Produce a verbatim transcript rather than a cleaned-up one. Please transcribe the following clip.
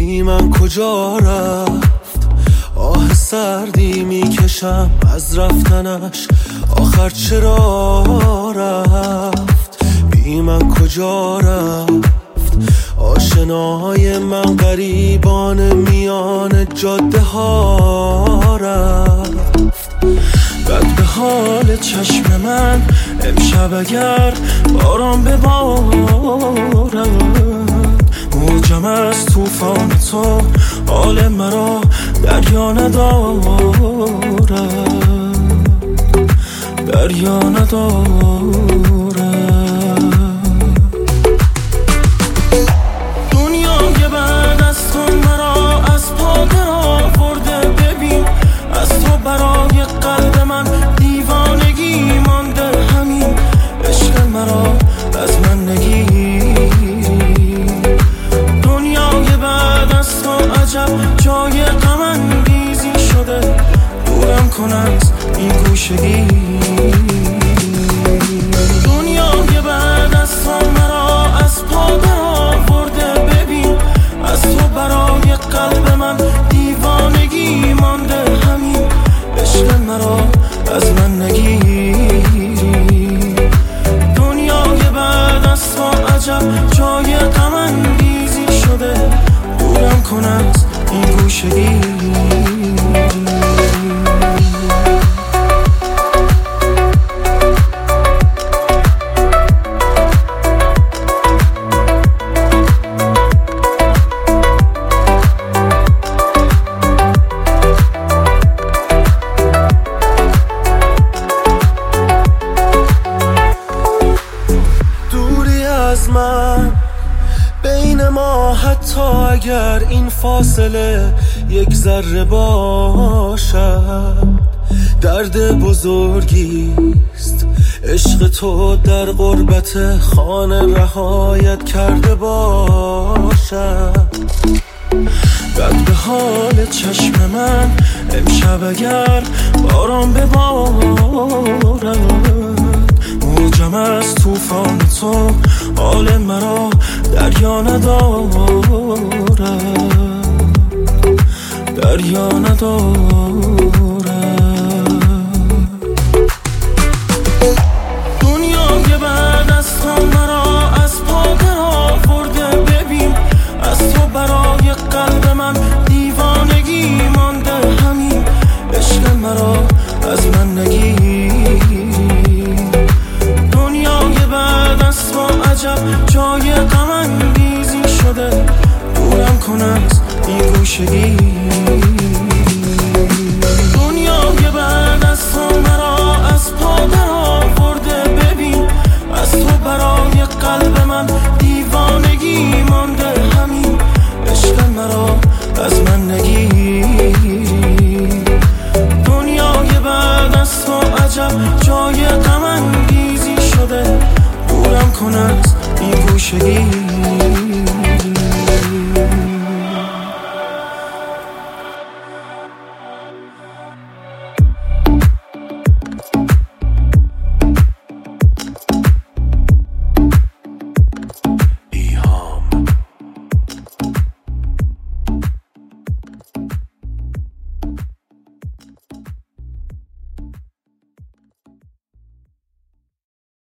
بی من کجا رفت؟ آه سردی میکشم از رفتنش، آخر چرا رفت؟ بی من کجا رفت؟ آشناهای من غریبان میان جاده ها رفت. بد به حال چشم من امشب اگر باران ببارد، موجم از توفان تو حال مرا دریا ندارد، دریا ندارد. دنیای بعد از تو مرا از پا در آورده، ببین از تو برای قلب من دیوانگی مانده، همین عشق مرا از من نگیری. دنیای بعد از تو عجب جای غم انگیزی شده، دورم کن از این گوشگی. دنیای بعد از تو مرا از پا در آورده، ببین از تو برای قلب من دیوانگی مانده، همین عشق مرا از من نگیری. دنیای بعد از تو عجب جای غم انگیزی شده، دورم کن از این گوشگی. من بین ما حتی اگر این فاصله یک ذره باشد، درد بزرگیست عشق تو در غربت خانه رهایت کرده باشد. بد به حال چشم من امشب اگر باران ببارد، موجم از توفان تو حال مرا دریا ندارد، دریا ندارد. دنیای بعد از تو مرا از پا در آورده، ببین از تو برای قلب من دیوانگی مانده، همین عشق مرا از من نگیری. دنیای بعد از تو عجب جای غم انگیزی شده، دورم کن از این گوشگی. دنیای بعد از تو مرا از پا در آورده، ببین از تو برای قلب من دیوانگی مانده، همین عشق مرا از من نگیری. دنیای بعد از تو عجب جای غم انگیزی شده، دورم کن از این گوشگی.